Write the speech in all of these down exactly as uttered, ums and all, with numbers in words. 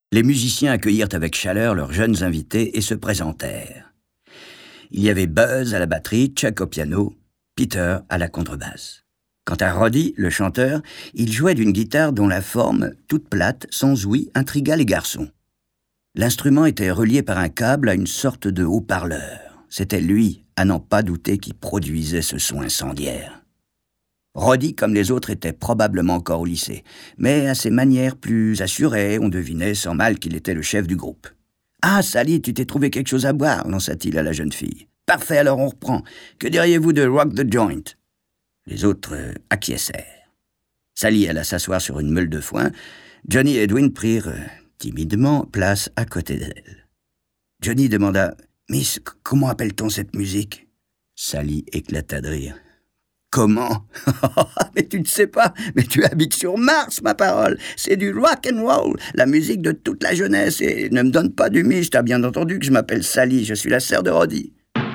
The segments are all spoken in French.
Les musiciens accueillirent avec chaleur leurs jeunes invités et se présentèrent. Il y avait Buzz à la batterie, Chuck au piano, Peter à la contrebasse. Quant à Roddy, le chanteur, il jouait d'une guitare dont la forme, toute plate, sans ouïe, intrigua les garçons. L'instrument était relié par un câble à une sorte de haut-parleur. C'était lui, à n'en pas douter, qui produisait ce son incendiaire. Roddy, comme les autres, était probablement encore au lycée, mais à ses manières plus assurées, on devinait sans mal qu'il était le chef du groupe. « Ah, Sally, tu t'es trouvé quelque chose à boire » lança-t-il à la jeune fille. « Parfait, alors on reprend. Que diriez-vous de Rock the Joint ?» Les autres euh, acquiescèrent. Sally alla s'asseoir sur une meule de foin. Johnny et Edwin prirent euh, timidement place à côté d'elle. Johnny demanda « Miss, comment appelle-t-on cette musique ?» Sally éclata de rire. « Comment ? Mais tu ne sais pas, mais tu habites sur Mars, ma parole. C'est du rock and roll, la musique de toute la jeunesse. Et ne me donne pas du miche, t'as bien entendu que je m'appelle Sally, je suis la sœur de Roddy. »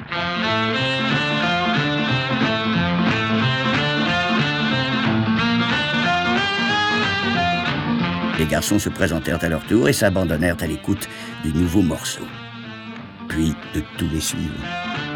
Les garçons se présentèrent à leur tour et s'abandonnèrent à l'écoute du nouveau morceau, puis de tous les suivants.